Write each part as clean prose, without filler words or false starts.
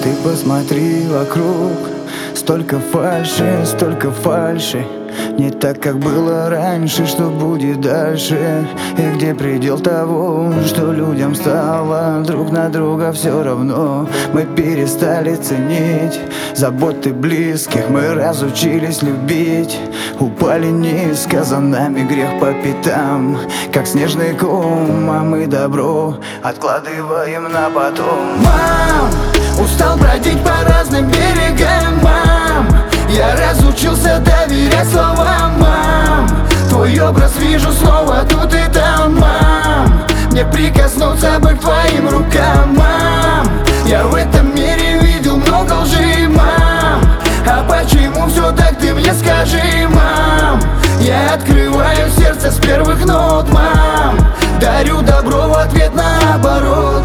Ты посмотри вокруг, столько фальши. Не так, как было раньше, что будет дальше. И где предел того, что людям стало друг на друга все равно. Мы перестали ценить заботы близких, мы разучились любить. Упали низко, за нами грех по пятам, как снежный ком, а мы добро откладываем на потом. Мам, устал бродить по разным берегам, мам. Я разучился доверять словам, мам. Твой образ вижу снова тут и там, мам. Мне прикоснуться бы к твоим рукам, мам. Я в этом мире видел много лжи, мам. А почему все так, ты мне скажи, мам. Я открываю сердце с первых нот, мам. Дарю добро в ответ наоборот.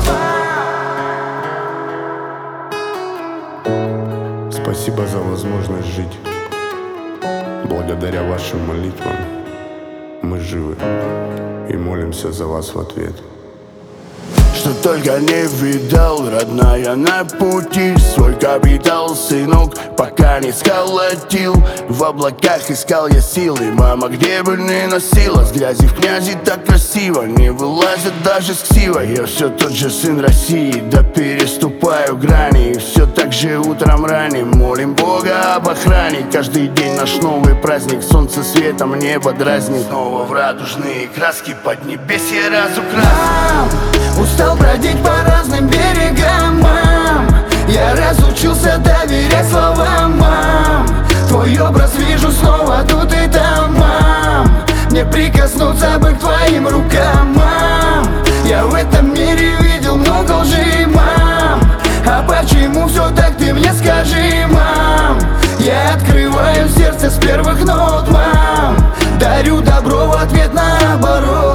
Спасибо за возможность жить. Благодаря вашим молитвам мы живы и молимся за вас в ответ. Что только не видал, родная, на пути свой капитал, сынок, пока не сколотил. В облаках искал я силы, мама, где бы ни носилась. Грязи в князи так красиво, не вылазят даже с ксива. Я все тот же сын России, да переступаю грани. И все так же утром ранним молим Бога об охране. Каждый день наш новый праздник, солнце светом небо дразнит. Снова в радужные краски поднебесье разукрасит. Устал бродить по разным берегам, мам. Я разучился доверять словам, мам. Твой образ вижу снова тут и там, мам. Мне прикоснуться бы к твоим рукам, мам. Я в этом мире видел много лжи, мам. А почему все так, ты мне скажи, мам. Я открываю сердце с первых нот, мам. Дарю добро в ответ наоборот.